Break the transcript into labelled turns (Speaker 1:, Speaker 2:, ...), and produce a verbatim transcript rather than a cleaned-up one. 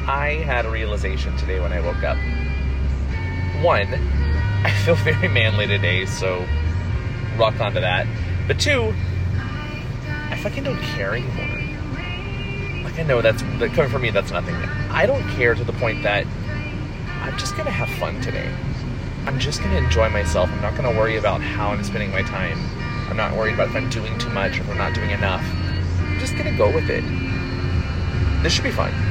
Speaker 1: I had a realization today when I woke up. One, I feel very manly today, so rock onto that. But two, I fucking don't care anymore. Like, I know that's, that coming from me, that's nothing. I don't care to the point that I'm just going to have fun today. I'm just going to enjoy myself. I'm not going to worry about how I'm spending my time. I'm not worried about if I'm doing too much or if I'm not doing enough. I'm just going to go with it. This should be fun.